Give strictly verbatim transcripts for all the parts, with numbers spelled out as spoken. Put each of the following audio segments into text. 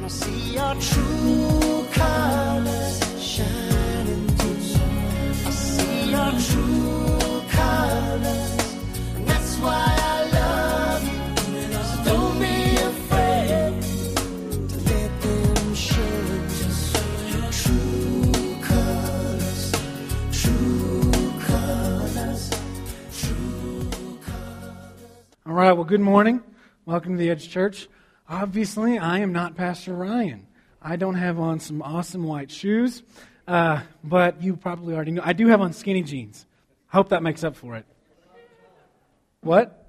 See your true colors shining through. I see your true colors, and that's why I love you. So don't be afraid to let them show just your true colors, true colors, true colors. All right, well, good morning. Welcome to the Edge Church. Obviously, I am not Pastor Ryan. I don't have on some awesome white shoes, uh, but you probably already know. I do have on skinny jeans. I hope that makes up for it. What?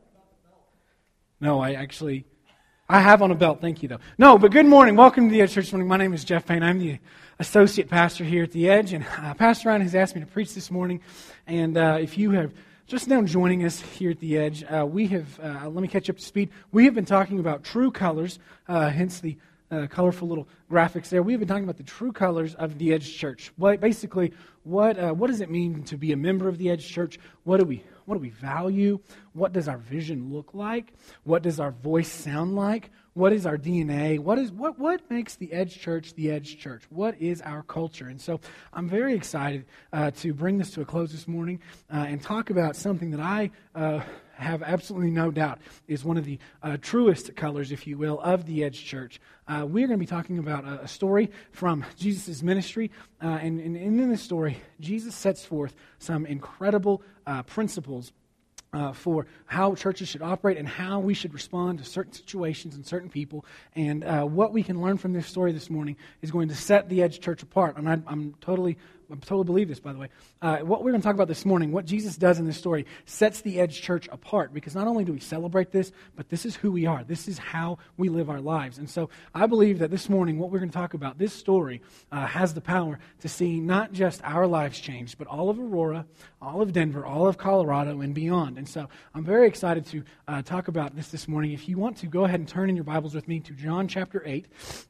No, I actually, I have on a belt. Thank you, though. No, but good morning. Welcome to the Edge Church this morning. My name is Jeff Payne. I'm the associate pastor here at the Edge, and uh, Pastor Ryan has asked me to preach this morning. And uh, if you have just now joining us here at the Edge, uh, we have, uh, let me catch you up to speed, we have been talking about true colors, uh, hence the uh, colorful little graphics there. We have been talking about the true colors of the Edge Church. What, basically, what uh, what does it mean to be a member of the Edge Church? What do we what do we value? What does our vision look like? What does our voice sound like? What is our D N A? What is what what makes the Edge Church the Edge Church? What is our culture? And so I'm very excited uh, to bring this to a close this morning uh, and talk about something that I uh, have absolutely no doubt is one of the uh, truest colors, if you will, of the Edge Church. Uh, we're going to be talking about a, a story from Jesus' ministry, uh, and, and in this story, Jesus sets forth some incredible uh, principles Uh, for how churches should operate and how we should respond to certain situations and certain people. And uh, what we can learn from this story this morning is going to set the Edge Church apart. And I, I'm totally, I totally believe this, by the way. Uh, what we're going to talk about this morning, what Jesus does in this story, sets the Edge Church apart. Because not only do we celebrate this, but this is who we are. This is how we live our lives. And so I believe that this morning, what we're going to talk about, this story uh, has the power to see not just our lives changed, but all of Aurora, all of Denver, all of Colorado, and beyond. And so I'm very excited to uh, talk about this this morning. If you want to, go ahead and turn in your Bibles with me to John chapter eight.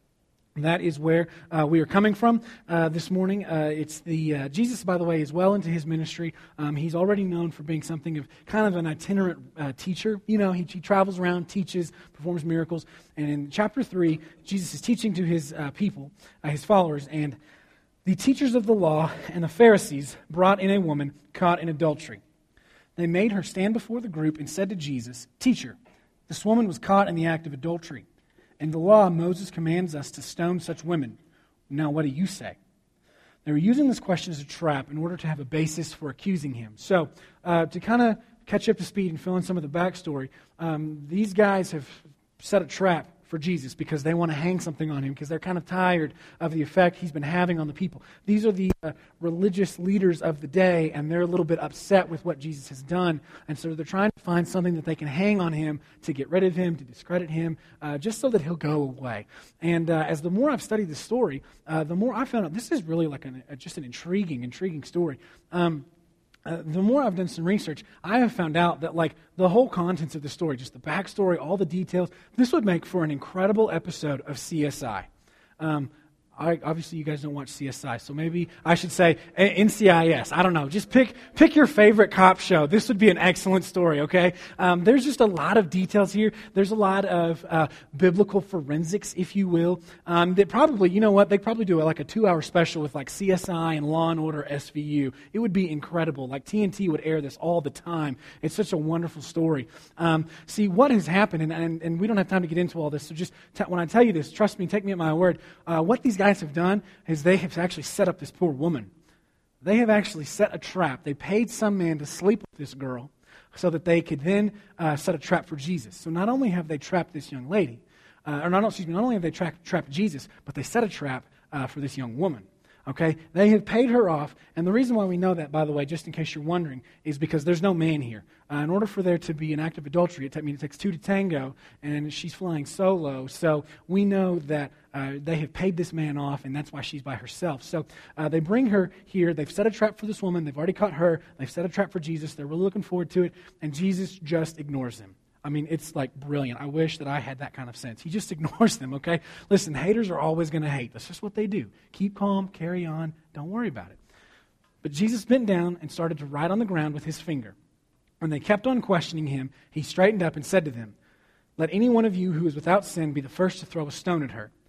That is where uh, we are coming from uh, this morning. Uh, it's the uh, Jesus, by the way, is well into his ministry. Um, he's already known for being something of kind of an itinerant uh, teacher. You know, he, he travels around, teaches, performs miracles. And in chapter three, Jesus is teaching to his uh, people, uh, his followers, and the teachers of the law and the Pharisees brought in a woman caught in adultery. They made her stand before the group and said to Jesus, "Teacher, this woman was caught in the act of adultery. In the law, Moses commands us to stone such women. Now, what do you say?" They were using this question as a trap in order to have a basis for accusing him. So, uh, to kind of catch up to speed and fill in some of the backstory, um, these guys have set a trap for Jesus because they want to hang something on him because they're kind of tired of the effect he's been having on the people. These are the uh, religious leaders of the day, and they're a little bit upset with what Jesus has done, and so they're trying to find something that they can hang on him to get rid of him, to discredit him, uh, just so that he'll go away. And uh, as the more I've studied this story, uh, the more I found out this is really like an, uh, just an intriguing, intriguing story. Um, Uh, the more I've done some research, I have found out that like the whole contents of the story, just the backstory, all the details, this would make for an incredible episode of C S I. Um, I, obviously, you guys don't watch C S I, so maybe I should say N C I S. I don't know. Just pick pick your favorite cop show. This would be an excellent story, okay? Um, there's just a lot of details here. There's a lot of uh, biblical forensics, if you will. Um, that probably, you know what, they'd probably do like a two-hour special with like C S I and Law and Order S V U. It would be incredible. Like T N T would air this all the time. It's such a wonderful story. Um, see, what has happened, and, and, and we don't have time to get into all this, so just t- when I tell you this, trust me, take me at my word. Uh, what these guys have done is they have actually set up this poor woman. They have actually set a trap. They paid some man to sleep with this girl so that they could then uh, set a trap for Jesus. So not only have they trapped this young lady, uh, or not, excuse me, not only have they tra- trapped Jesus, but they set a trap uh, for this young woman. Okay, they have paid her off, and the reason why we know that, by the way, just in case you're wondering, is because there's no man here. Uh, in order for there to be an act of adultery, it, t- I mean, it takes two to tango, and she's flying solo, so we know that uh, they have paid this man off, and that's why she's by herself. So uh, they bring her here, they've set a trap for this woman, they've already caught her, they've set a trap for Jesus, they're really looking forward to it, and Jesus just ignores them. I mean, it's like brilliant. I wish that I had that kind of sense. He just ignores them, okay? Listen, haters are always going to hate. That's just what they do. Keep calm, carry on, don't worry about it. But Jesus bent down and started to write on the ground with his finger. When they kept on questioning him, he straightened up and said to them, "Let any one of you who is without sin be the first to throw a stone at her."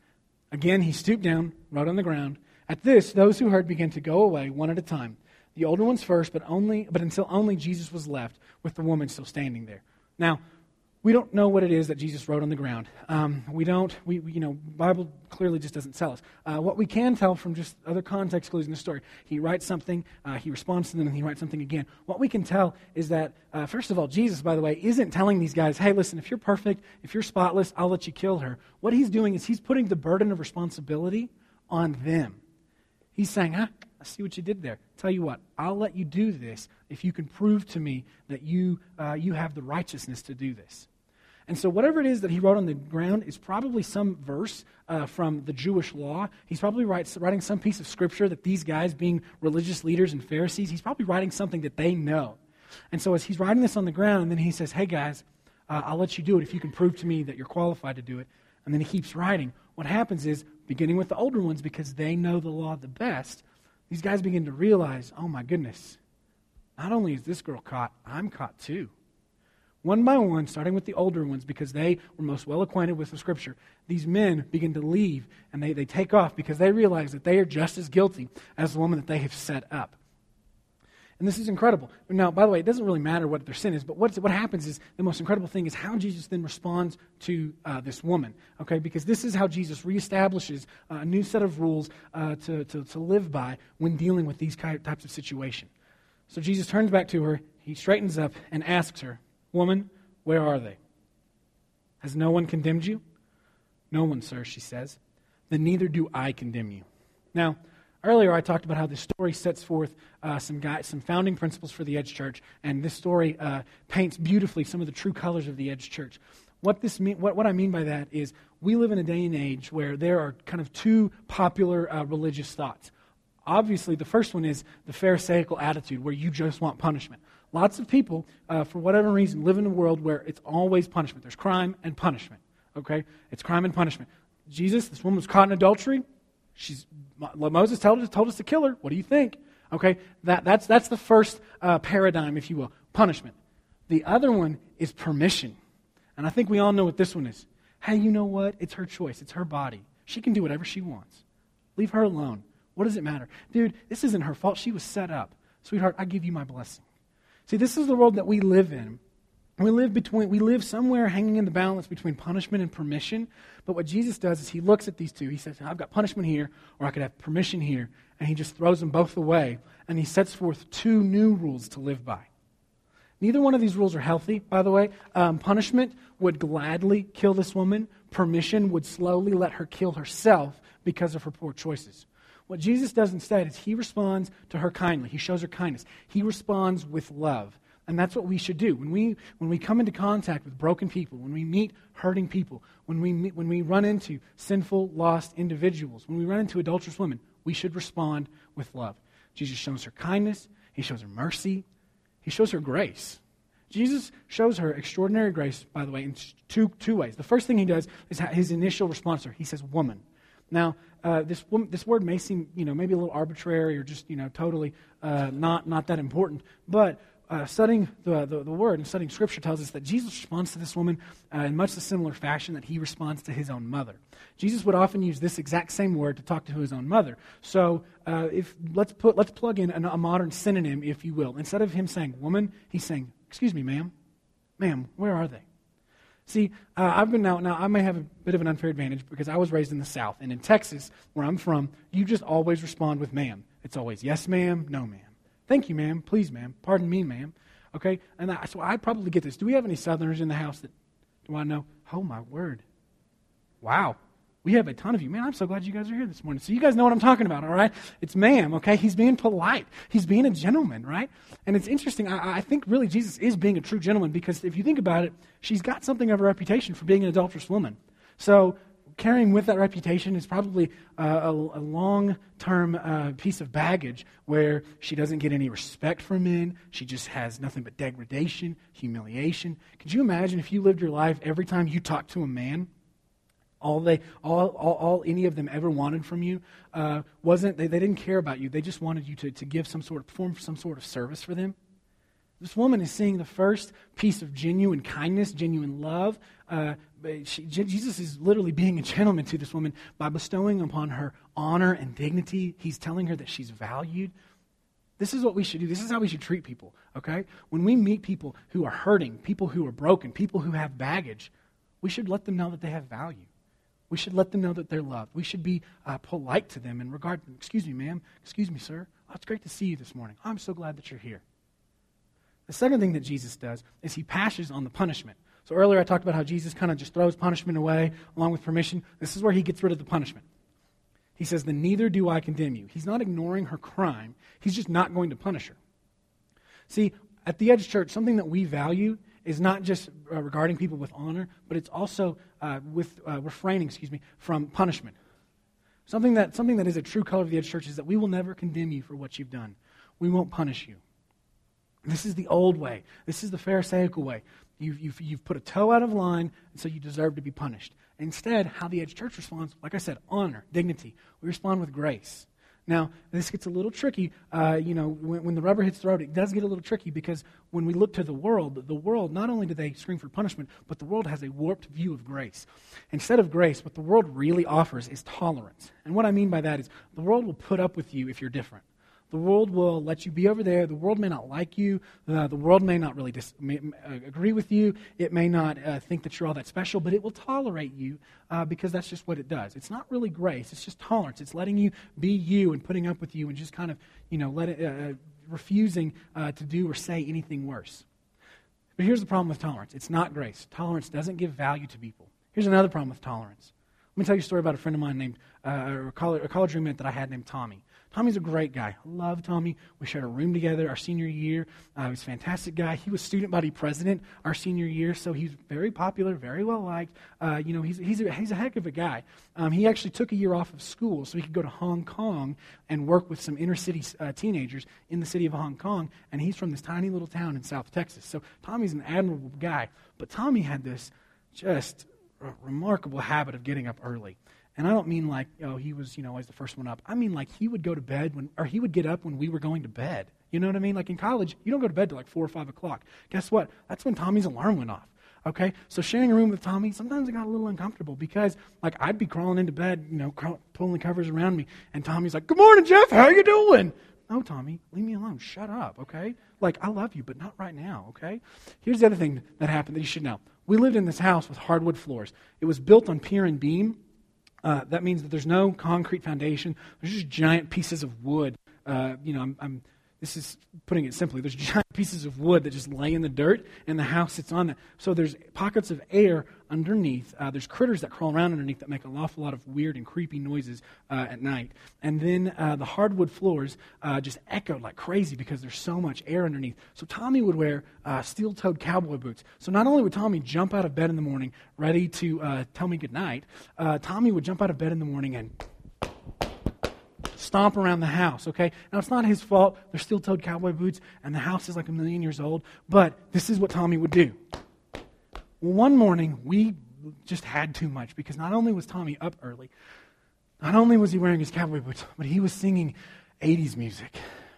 Again, he stooped down, wrote on the ground. At this, those who heard began to go away one at a time. The older ones first, but only, but until only Jesus was left, with the woman still standing there. Now, we don't know what it is that Jesus wrote on the ground. Um, we don't, we, we, you know, Bible clearly just doesn't tell us. Uh, what we can tell from just other context clues in the story, he writes something, uh, he responds to them, and he writes something again. What we can tell is that, uh, first of all, Jesus, by the way, isn't telling these guys, hey, listen, if you're perfect, if you're spotless, I'll let you kill her. What he's doing is he's putting the burden of responsibility on them. He's saying, huh, I see what you did there. Tell you what, I'll let you do this if you can prove to me that you uh, you have the righteousness to do this. And so whatever it is that he wrote on the ground is probably some verse uh, from the Jewish law. He's probably writes, writing some piece of scripture that these guys, being religious leaders and Pharisees, he's probably writing something that they know. And so as he's writing this on the ground, and then he says, hey guys, uh, I'll let you do it if you can prove to me that you're qualified to do it. And then he keeps writing. What happens is, beginning with the older ones, because they know the law the best, these guys begin to realize, oh my goodness, not only is this girl caught, I'm caught too. One by one, starting with the older ones, because they were most well acquainted with the Scripture, these men begin to leave, and they, they take off because they realize that they are just as guilty as the woman that they have set up. And this is incredible. Now, by the way, it doesn't really matter what their sin is, but what, what happens is, the most incredible thing is how Jesus then responds to uh, this woman, okay? Because this is how Jesus reestablishes uh, a new set of rules uh, to, to, to live by when dealing with these types of situations. So Jesus turns back to her, he straightens up, and asks her, woman, where are they? Has no one condemned you? No one, sir, she says. Then neither do I condemn you. Now, earlier I talked about how this story sets forth uh, some guy, some founding principles for the Edge Church, and this story uh, paints beautifully some of the true colors of the Edge Church. What this mean, what, what I mean by that is we live in a day and age where there are kind of two popular uh, religious thoughts. Obviously, the first one is the Pharisaical attitude, where you just want punishment. Lots of people, uh, for whatever reason, live in a world where it's always punishment. There's crime and punishment, okay? It's crime and punishment. Jesus, this woman was caught in adultery. She's Moses told us, told us to kill her. What do you think? Okay, that, that's, that's the first uh, paradigm, if you will, punishment. The other one is permission. And I think we all know what this one is. Hey, you know what? It's her choice. It's her body. She can do whatever she wants. Leave her alone. What does it matter? Dude, this isn't her fault. She was set up. Sweetheart, I give you my blessing. See, this is the world that we live in. We live between. We live somewhere hanging in the balance between punishment and permission. But what Jesus does is he looks at these two. He says, I've got punishment here, or I could have permission here. And he just throws them both away. And he sets forth two new rules to live by. Neither one of these rules are healthy, by the way. Um, punishment would gladly kill this woman. Permission would slowly let her kill herself because of her poor choices. What Jesus does instead is he responds to her kindly. He shows her kindness. He responds with love. And that's what we should do. When we when we come into contact with broken people, when we meet hurting people, when we meet, when we run into sinful, lost individuals, when we run into adulterous women, we should respond with love. Jesus shows her kindness. He shows her mercy. He shows her grace. Jesus shows her extraordinary grace, by the way, in two, two ways. The first thing he does is his initial response to her. He says, woman. Now, uh, this this word may seem, you know, maybe a little arbitrary or just, you know, totally uh, not not that important. But uh, studying the, the the word and studying Scripture tells us that Jesus responds to this woman uh, in much the similar fashion that he responds to his own mother. Jesus would often use this exact same word to talk to his own mother. So, uh, if let's put let's plug in a, a modern synonym, if you will. Instead of him saying woman, he's saying, "Excuse me, ma'am, ma'am, where are they?" See, uh, I've been now, now I may have a bit of an unfair advantage because I was raised in the South. And in Texas, where I'm from, you just always respond with ma'am. It's always yes, ma'am, no, ma'am. Thank you, ma'am. Please, ma'am. Pardon me, ma'am. Okay? And I, so I probably get this. Do we have any Southerners in the house that, do I know? Oh, my word. Wow. We have a ton of you. Man, I'm so glad you guys are here this morning. So you guys know what I'm talking about, all right? It's ma'am, okay? He's being polite. He's being a gentleman, right? And it's interesting. I, I think really Jesus is being a true gentleman because if you think about it, she's got something of a reputation for being an adulterous woman. So carrying with that reputation is probably uh, a, a long-term uh, piece of baggage where she doesn't get any respect from men. She just has nothing but degradation, humiliation. Could you imagine if you lived your life every time you talked to a man, All they, all, all, all any of them ever wanted from you uh, wasn't they, they didn't care about you. They just wanted you to, to give some sort of perform some sort of service for them. This woman is seeing the first piece of genuine kindness, genuine love. Uh, she, Jesus is literally being a gentleman to this woman by bestowing upon her honor and dignity. He's telling her that she's valued. This is what we should do. This is how we should treat people, okay? When we meet people who are hurting, people who are broken, people who have baggage, we should let them know that they have value. We should let them know that they're loved. We should be uh, polite to them in regard to, excuse me, ma'am, excuse me, sir. Oh, it's great to see you this morning. I'm so glad that you're here. The second thing that Jesus does is he passes on the punishment. So earlier I talked about how Jesus kind of just throws punishment away along with permission. This is where he gets rid of the punishment. He says, then neither do I condemn you. He's not ignoring her crime. He's just not going to punish her. See, at the Edge Church, something that we value is not just uh, regarding people with honor, but it's also uh, with uh, refraining, excuse me, from punishment. Something that something that is a true color of the Edge Church is that we will never condemn you for what you've done. We won't punish you. This is the old way. This is the Pharisaical way. You've, you've, you've put a toe out of line, and so you deserve to be punished. Instead, how the Edge Church responds, like I said, honor, dignity. We respond with grace. Now, this gets a little tricky. Uh, you know, when, when the rubber hits the road, it does get a little tricky because when we look to the world, the world, not only do they scream for punishment, but the world has a warped view of grace. Instead of grace, what the world really offers is tolerance. And what I mean by that is the world will put up with you if you're different. The world will let you be over there. The world may not like you. Uh, the world may not really dis- may, uh, agree with you. It may not uh, think that you're all that special, but it will tolerate you uh, because that's just what it does. It's not really grace. It's just tolerance. It's letting you be you and putting up with you and just kind of, you know, let it, uh, refusing uh, to do or say anything worse. But here's the problem with tolerance. It's not grace. Tolerance doesn't give value to people. Here's another problem with tolerance. Let me tell you a story about a friend of mine named, uh, a, college, a college roommate that I had named Tommy. Tommy's a great guy. I love Tommy. We shared a room together our senior year. Uh, he was a fantastic guy. He was student body president our senior year, so he's very popular, very well liked. Uh, you know, he's he's a, he's a heck of a guy. Um, he actually took a year off of school so he could go to Hong Kong and work with some inner city uh, teenagers in the city of Hong Kong, and he's from this tiny little town in South Texas. So Tommy's an admirable guy, but Tommy had this just r- remarkable habit of getting up early. And I don't mean like, oh, he was, you know, always the first one up. I mean like he would go to bed when, or he would get up when we were going to bed. You know what I mean? Like in college, you don't go to bed till like four or five o'clock. Guess what? That's when Tommy's alarm went off. Okay? So sharing a room with Tommy, sometimes it got a little uncomfortable because like I'd be crawling into bed, you know, crawl, pulling the covers around me, and Tommy's like, good morning, Jeff, how you doing? No, Tommy, leave me alone. Shut up, okay? Like, I love you, but not right now, okay? Here's the other thing that happened that you should know. We lived in this house with hardwood floors. It was built on pier and beam. Uh, that means that there's no concrete foundation. There's just giant pieces of wood. Uh, you know, I'm, I'm, this is putting it simply. There's giant pieces of wood that just lay in the dirt, and the house sits on that. So there's pockets of air underneath. Uh, there's critters that crawl around underneath that make an awful lot of weird and creepy noises uh, at night. And then uh, the hardwood floors uh, just echoed like crazy because there's so much air underneath. So Tommy would wear uh, steel-toed cowboy boots. So not only would Tommy jump out of bed in the morning ready to uh, tell me goodnight, uh, Tommy would jump out of bed in the morning and stomp around the house, okay? Now, it's not his fault. They're steel-toed cowboy boots, and the house is like a million years old, but this is what Tommy would do. Well, one morning, we just had too much because not only was Tommy up early, not only was he wearing his cowboy boots, but he was singing eighties music.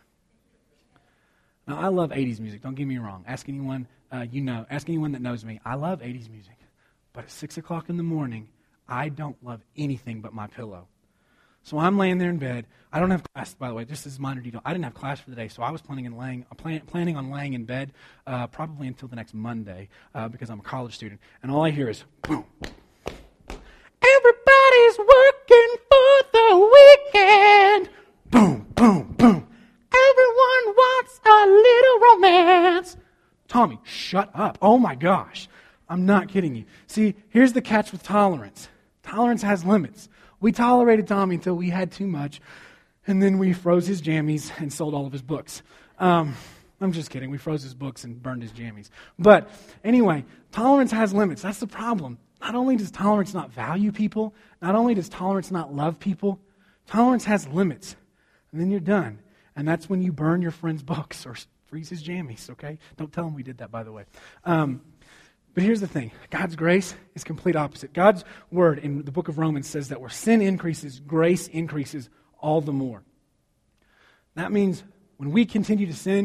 Now, I love eighties music. Don't get me wrong. Ask anyone uh, you know. Ask anyone that knows me. I love eighties music. But at six o'clock in the morning, I don't love anything but my pillow. So I'm laying there in bed. I don't have class, by the way. Just as a minor detail, I didn't have class for the day, so I was planning on laying, plan, planning on laying in bed uh, probably until the next Monday uh, because I'm a college student. And all I hear is boom. Everybody's working for the weekend. Boom, boom, boom. Everyone wants a little romance. Tommy, shut up. Oh my gosh. I'm not kidding you. See, here's the catch with tolerance. Tolerance has limits. We tolerated Tommy until we had too much, and then we froze his jammies and sold all of his books. Um, I'm just kidding. We froze his books and burned his jammies. But anyway, tolerance has limits. That's the problem. Not only does tolerance not value people, not only does tolerance not love people, tolerance has limits. And then you're done. And that's when you burn your friend's books or freeze his jammies, okay? Don't tell him we did that, by the way. Um, But here's the thing. God's grace is complete opposite. God's word in the book of Romans says that where sin increases, grace increases all the more. That means when we continue to sin,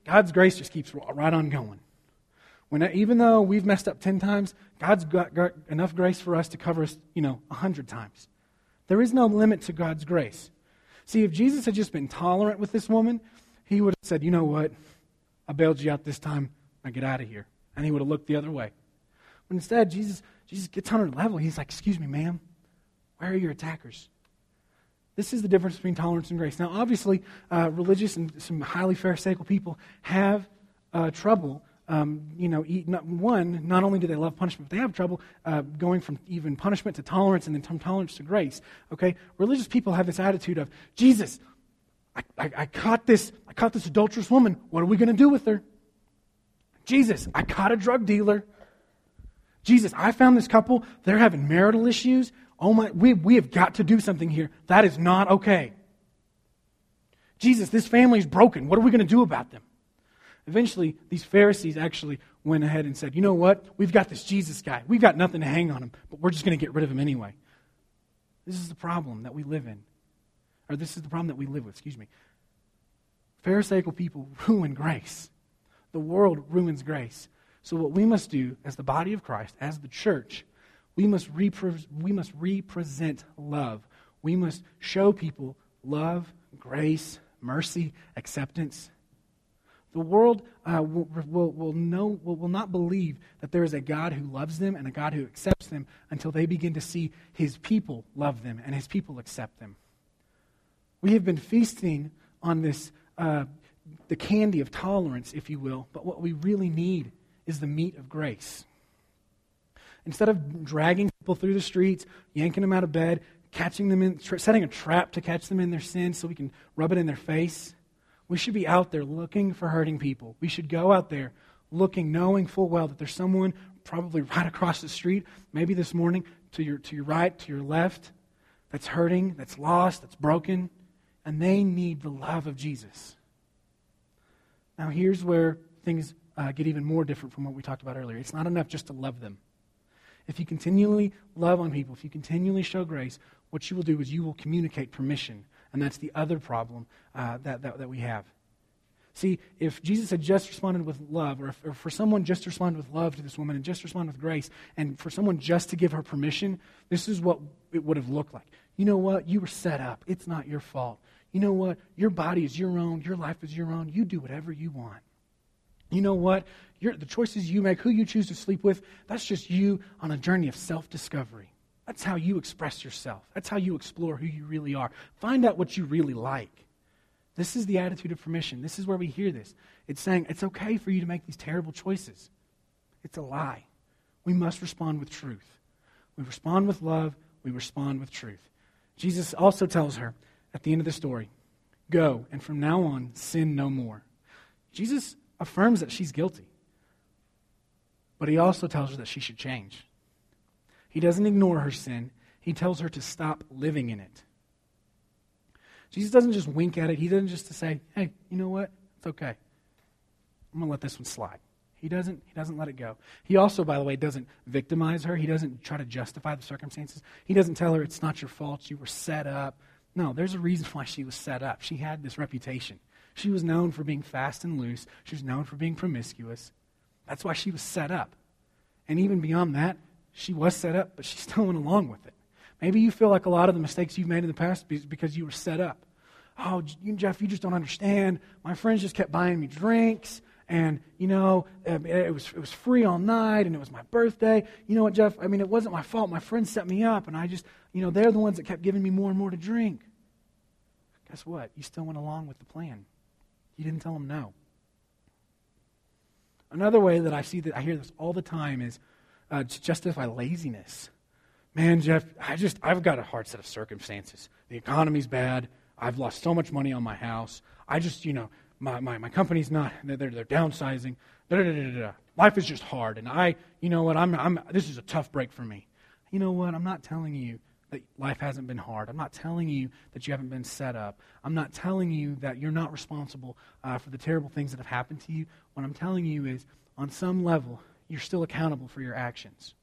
God's grace just keeps right on going. When, even though we've messed up ten times, God's got, got enough grace for us to cover us, you know, a hundred times. There is no limit to God's grace. See, if Jesus had just been tolerant with this woman, he would have said, you know what, I bailed you out this time, now get out of here. And he would have looked the other way. But instead, Jesus, Jesus gets on her level. He's like, excuse me, ma'am, where are your attackers? This is the difference between tolerance and grace. Now, obviously, uh, religious and some highly pharisaical people have uh, trouble, um, you know, eat, not, one, not only do they love punishment, but they have trouble uh, going from even punishment to tolerance and then from tolerance to grace, okay? Religious people have this attitude of, Jesus, I, I, I caught this, I caught this adulterous woman. What are we going to do with her? Jesus, I caught a drug dealer. Jesus, I found this couple, they're having marital issues. Oh my, we, we have got to do something here. That is not okay. Jesus, this family is broken. What are we going to do about them? Eventually, these Pharisees actually went ahead and said, you know what? We've got this Jesus guy. We've got nothing to hang on him, but we're just going to get rid of him anyway. This is the problem that we live in. Or this is the problem that we live with, excuse me. Pharisaical people ruin grace. The world ruins grace. So what we must do as the body of Christ, as the church, we must, repre- we must represent love. We must show people love, grace, mercy, acceptance. The world uh, will, will, will, know, will, will not believe that there is a God who loves them and a God who accepts them until they begin to see His people love them and His people accept them. We have been feasting on this, uh, the candy of tolerance, if you will, but what we really need is the meat of grace. Instead of dragging people through the streets, yanking them out of bed, catching them in, tra- setting a trap to catch them in their sin so we can rub it in their face, we should be out there looking for hurting people. We should go out there looking, knowing full well that there's someone probably right across the street, maybe this morning, to your to your right, to your left, that's hurting, that's lost, that's broken, and they need the love of Jesus. Now here's where things uh, get even more different from what we talked about earlier. It's not enough just to love them. If you continually love on people, if you continually show grace, what you will do is you will communicate permission. And that's the other problem uh, that, that, that we have. See, if Jesus had just responded with love, or, if, or for someone just to respond with love to this woman and just respond with grace, and for someone just to give her permission, this is what it would have looked like. You know what? You were set up. It's not your fault. You know what? Your body is your own. Your life is your own. You do whatever you want. You know what? You're, the choices you make, who you choose to sleep with, that's just you on a journey of self-discovery. That's how you express yourself. That's how you explore who you really are. Find out what you really like. This is the attitude of permission. This is where we hear this. It's saying it's okay for you to make these terrible choices. It's a lie. We must respond with truth. We respond with love. We respond with truth. Jesus also tells her at the end of the story, go, and from now on, sin no more. Jesus affirms that she's guilty. But he also tells her that she should change. He doesn't ignore her sin. He tells her to stop living in it. Jesus doesn't just wink at it. He doesn't just say, hey, you know what? It's okay. I'm going to let this one slide. He doesn't, he doesn't let it go. He also, by the way, doesn't victimize her. He doesn't try to justify the circumstances. He doesn't tell her it's not your fault. You were set up. No, there's a reason why she was set up. She had this reputation. She was known for being fast and loose. She was known for being promiscuous. That's why she was set up. And even beyond that, she was set up, but she still went along with it. Maybe you feel like a lot of the mistakes you've made in the past is because you were set up. Oh, you, Jeff, you just don't understand. My friends just kept buying me drinks, and, you know, it was it was free all night, and it was my birthday. You know what, Jeff? I mean, it wasn't my fault. My friends set me up, and I just, you know, they're the ones that kept giving me more and more to drink. Guess what? You still went along with the plan. You didn't tell them no. Another way that I see that I hear this all the time is uh, to justify laziness. Man, Jeff, I just I've got a hard set of circumstances. The economy's bad. I've lost so much money on my house. I just, you know, my my, my company's not. They're they're downsizing. Da, da, da, da, da. Life is just hard, and I, you know what? I'm I'm. This is a tough break for me. You know what? I'm not telling you that life hasn't been hard. I'm not telling you that you haven't been set up. I'm not telling you that you're not responsible uh, for the terrible things that have happened to you. What I'm telling you is, on some level, you're still accountable for your actions.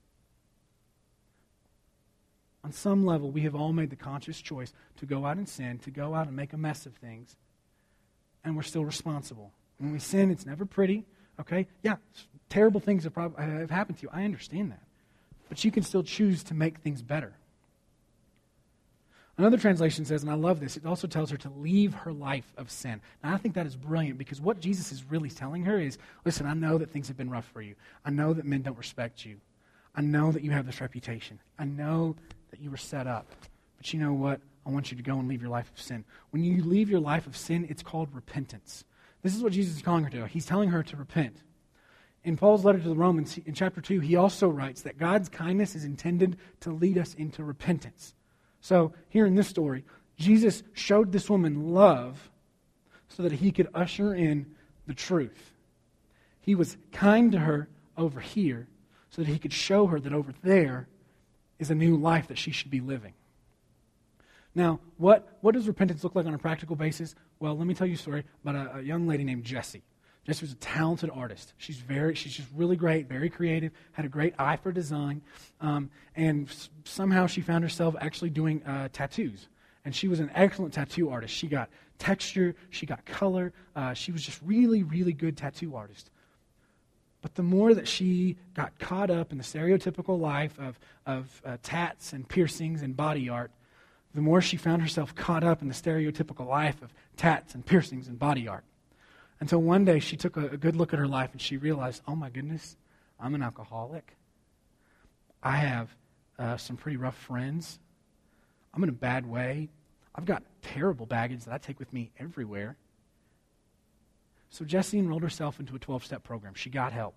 On some level, we have all made the conscious choice to go out and sin, to go out and make a mess of things, and we're still responsible. When we sin, it's never pretty, okay? Yeah, terrible things have, prob- have happened to you. I understand that. But you can still choose to make things better. Another translation says, and I love this, it also tells her to leave her life of sin. Now, I think that is brilliant because what Jesus is really telling her is, listen, I know that things have been rough for you. I know that men don't respect you. I know that you have this reputation. I know that you were set up. But you know what? I want you to go and leave your life of sin. When you leave your life of sin, it's called repentance. This is what Jesus is calling her to. He's telling her to repent. In Paul's letter to the Romans, in chapter two, he also writes that God's kindness is intended to lead us into repentance. So, here in this story, Jesus showed this woman love so that he could usher in the truth. He was kind to her over here so that he could show her that over there is a new life that she should be living. Now, what, what does repentance look like on a practical basis? Well, let me tell you a story about a, a young lady named Jessie. Jessie was a talented artist. She's very, she's just really great, very creative, had a great eye for design, um, and s- somehow she found herself actually doing uh, tattoos. And she was an excellent tattoo artist. She got texture, she got color. Uh, she was just really, really good tattoo artist. But the more that she got caught up in the stereotypical life of, of uh, tats and piercings and body art, the more she found herself caught up in the stereotypical life of tats and piercings and body art. Until one day she took a, a good look at her life and she realized, oh my goodness, I'm an alcoholic. I have uh, some pretty rough friends. I'm in a bad way. I've got terrible baggage that I take with me everywhere. So Jessie enrolled herself into a twelve-step program. She got help.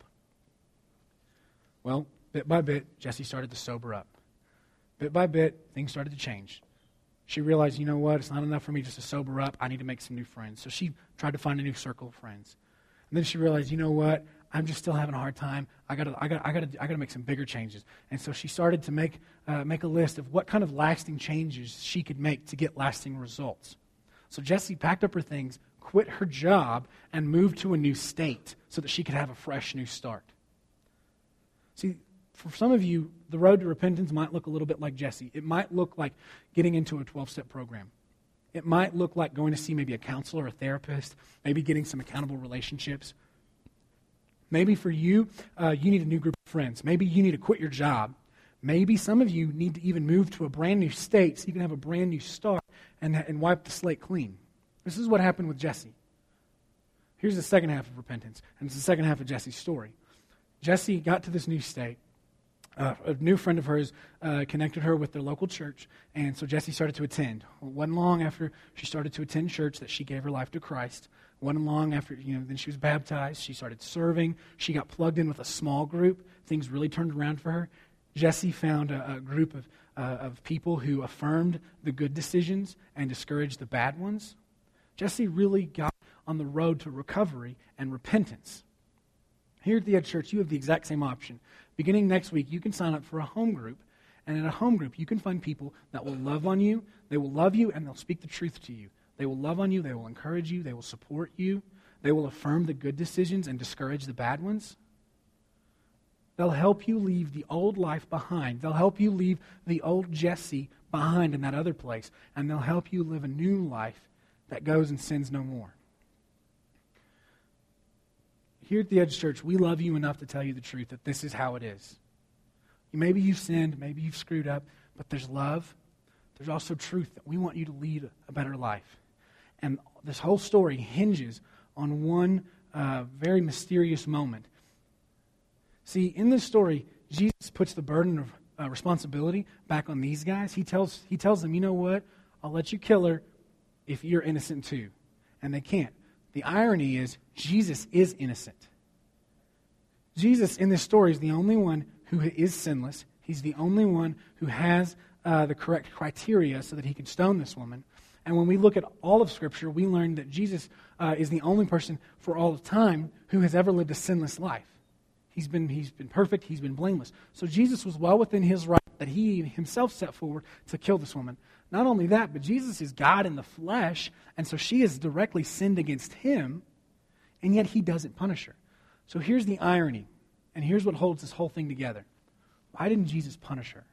Well, bit by bit, Jessie started to sober up. Bit by bit, things started to change. She realized, you know what, it's not enough for me just to sober up. I need to make some new friends. So she tried to find a new circle of friends. And then she realized, you know what, I'm just still having a hard time. I got to, I got, I got to, I got to make some bigger changes. And so she started to make, uh, make a list of what kind of lasting changes she could make to get lasting results. So Jessie packed up her things, quit her job, and moved to a new state so that she could have a fresh new start. See, for some of you, the road to repentance might look a little bit like Jessie. It might look like getting into a twelve-step program. It might look like going to see maybe a counselor, a therapist, maybe getting some accountable relationships. Maybe for you, uh, you need a new group of friends. Maybe you need to quit your job. Maybe some of you need to even move to a brand new state so you can have a brand new start and, and wipe the slate clean. This is what happened with Jessie. Here's the second half of repentance, and it's the second half of Jessie's story. Jessie got to this new state. Uh, a new friend of hers uh, connected her with their local church, and so Jessie started to attend. Well, it wasn't long after she started to attend church that she gave her life to Christ. It wasn't long after, you know, then she was baptized. She started serving. She got plugged in with a small group. Things really turned around for her. Jessie found a, a group of, uh, of people who affirmed the good decisions and discouraged the bad ones. Jessie really got on the road to recovery and repentance. Here at the Edge Church, you have the exact same option. Beginning next week, you can sign up for a home group. And in a home group, you can find people that will love on you, they will love you, and they'll speak the truth to you. They will love on you, they will encourage you, they will support you, they will affirm the good decisions and discourage the bad ones. They'll help you leave the old life behind. They'll help you leave the old Jessie behind in that other place. And they'll help you live a new life that goes and sins no more. Here at the Edge Church, we love you enough to tell you the truth that this is how it is. Maybe you've sinned, maybe you've screwed up, but there's love. There's also truth that we want you to lead a better life. And this whole story hinges on one uh, very mysterious moment. See, in this story, Jesus puts the burden of uh, responsibility back on these guys. He tells, he tells them, you know what? I'll let you kill her if you're innocent too. And they can't. The irony is, Jesus is innocent. Jesus, in this story, is the only one who is sinless. He's the only one who has uh, the correct criteria so that he could stone this woman. And when we look at all of Scripture, we learn that Jesus uh, is the only person for all of time who has ever lived a sinless life. He's been, he's been perfect. He's been blameless. So Jesus was well within his right that he himself set forward to kill this woman. Not only that, but Jesus is God in the flesh, and so she has directly sinned against him, and yet he doesn't punish her. So here's the irony, and here's what holds this whole thing together. Why didn't Jesus punish her?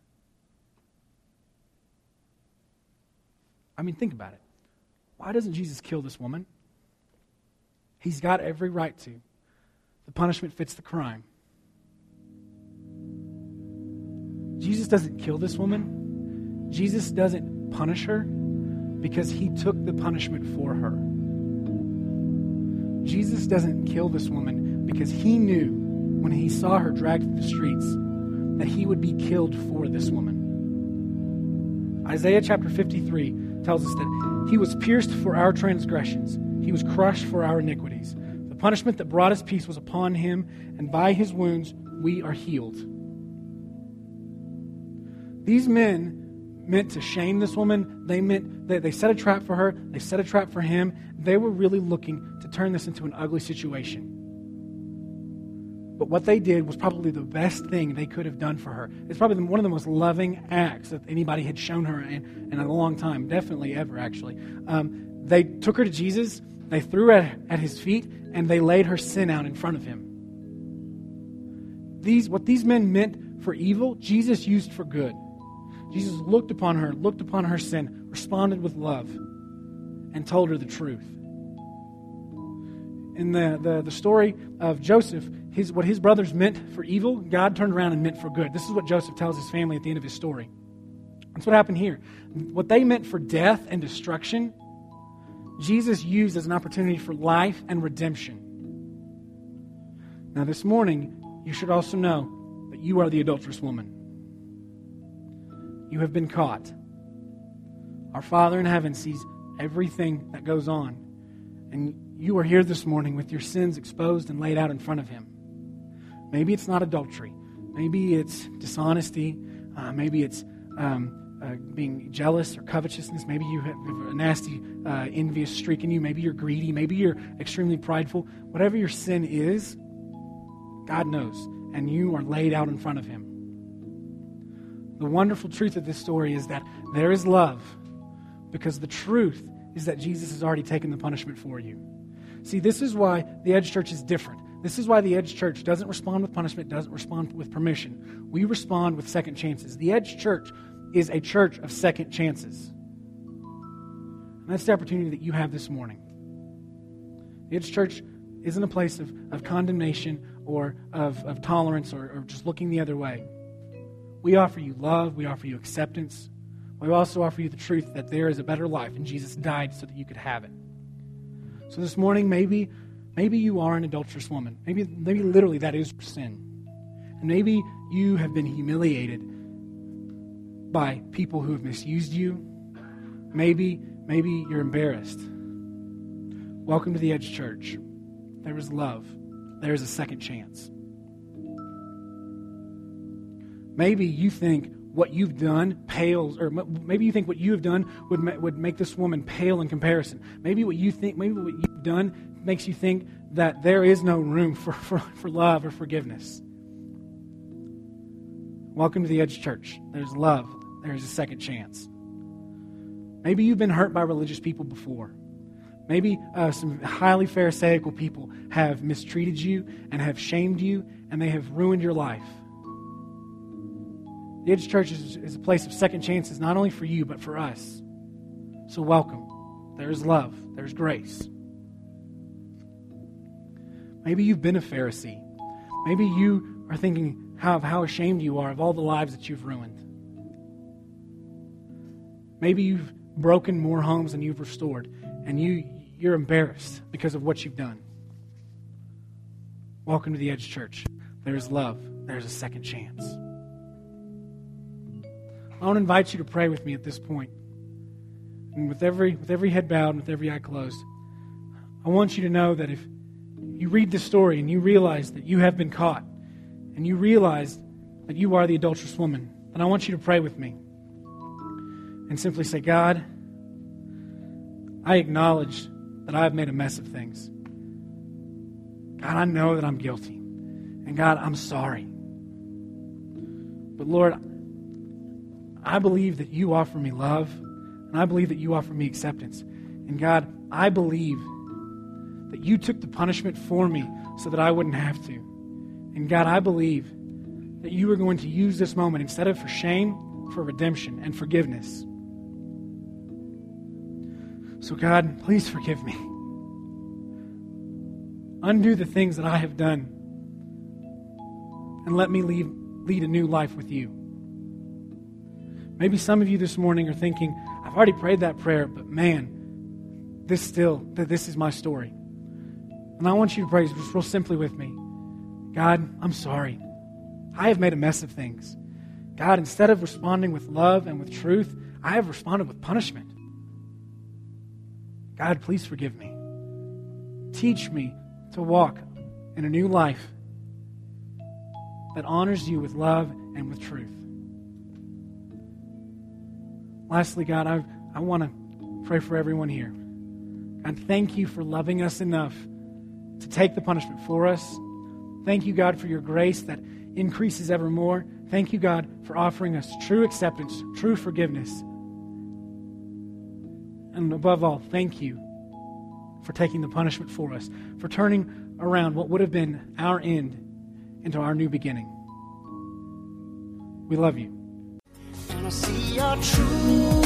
I mean, think about it. Why doesn't Jesus kill this woman? He's got every right to. The punishment fits the crime. Jesus doesn't kill this woman. Jesus doesn't punish her because he took the punishment for her. Jesus doesn't kill this woman because he knew when he saw her dragged through the streets that he would be killed for this woman. Isaiah chapter fifty-three tells us that he was pierced for our transgressions. He was crushed for our iniquities. The punishment that brought us peace was upon him, and by his wounds we are healed. These men meant to shame this woman. They meant they, they set a trap for her. They set a trap for him. They were really looking to turn this into an ugly situation. But what they did was probably the best thing they could have done for her. It's probably one of the most loving acts that anybody had shown her in, in a long time, definitely ever, actually. Um, they took her to Jesus, they threw her at, at his feet, and they laid her sin out in front of him. These, what these men meant for evil, Jesus used for good. Jesus looked upon her, looked upon her sin, responded with love, and told her the truth. In the, the, the story of Joseph, his, what his brothers meant for evil, God turned around and meant for good. This is what Joseph tells his family at the end of his story. That's what happened here. What they meant for death and destruction, Jesus used as an opportunity for life and redemption. Now this morning, you should also know that you are the adulterous woman. You have been caught. Our Father in heaven sees everything that goes on. And you are here this morning with your sins exposed and laid out in front of him. Maybe it's not adultery. Maybe it's dishonesty. Uh, maybe it's um, uh, being jealous or covetousness. Maybe you have a nasty, uh, envious streak in you. Maybe you're greedy. Maybe you're extremely prideful. Whatever your sin is, God knows. And you are laid out in front of him. The wonderful truth of this story is that there is love, because the truth is that Jesus has already taken the punishment for you. See, this is why the Edge Church is different. This is why the Edge Church doesn't respond with punishment, doesn't respond with permission. We respond with second chances. The Edge Church is a church of second chances. And that's the opportunity that you have this morning. The Edge Church isn't a place of, of condemnation or of, of tolerance or, or just looking the other way. We offer you love. We offer you acceptance. We also offer you the truth that there is a better life, and Jesus died so that you could have it. So this morning, maybe maybe you are an adulterous woman. Maybe, maybe literally that is sin. And maybe you have been humiliated by people who have misused you. Maybe, maybe you're embarrassed. Welcome to the Edge Church. There is love. There is a second chance. Maybe you think what you've done pales, or maybe you think what you have done would ma- would make this woman pale in comparison. Maybe what you think, maybe what you've done makes you think that there is no room for, for, for love or forgiveness. Welcome to the Edge Church. There's love. There's a second chance. Maybe you've been hurt by religious people before. Maybe uh, some highly pharisaical people have mistreated you and have shamed you, and they have ruined your life. The Edge Church is, is a place of second chances, not only for you, but for us. So welcome. There's love. There's grace. Maybe you've been a Pharisee. Maybe you are thinking how, of how ashamed you are of all the lives that you've ruined. Maybe you've broken more homes than you've restored, and you, you're embarrassed because of what you've done. Welcome to the Edge Church. There's love. There's a second chance. I want to invite you to pray with me at this point. And with every with every head bowed and with every eye closed, I want you to know that if you read this story and you realize that you have been caught, and you realize that you are the adulterous woman, then I want you to pray with me. And simply say, God, I acknowledge that I have made a mess of things. God, I know that I'm guilty. And God, I'm sorry. But Lord, I believe that you offer me love, and I believe that you offer me acceptance. And God, I believe that you took the punishment for me so that I wouldn't have to. And God, I believe that you are going to use this moment, instead of for shame, for redemption and forgiveness. So God, please forgive me. Undo the things that I have done. And let me lead, lead a new life with you. Maybe some of you this morning are thinking, I've already prayed that prayer, but man, this still, that this is my story. And I want you to pray just real simply with me. God, I'm sorry. I have made a mess of things. God, instead of responding with love and with truth, I have responded with punishment. God, please forgive me. Teach me to walk in a new life that honors you with love and with truth. Lastly, God, I, I want to pray for everyone here. God, thank you for loving us enough to take the punishment for us. Thank you, God, for your grace that increases evermore. Thank you, God, for offering us true acceptance, true forgiveness. And above all, thank you for taking the punishment for us, for turning around what would have been our end into our new beginning. We love you. And I see your truth.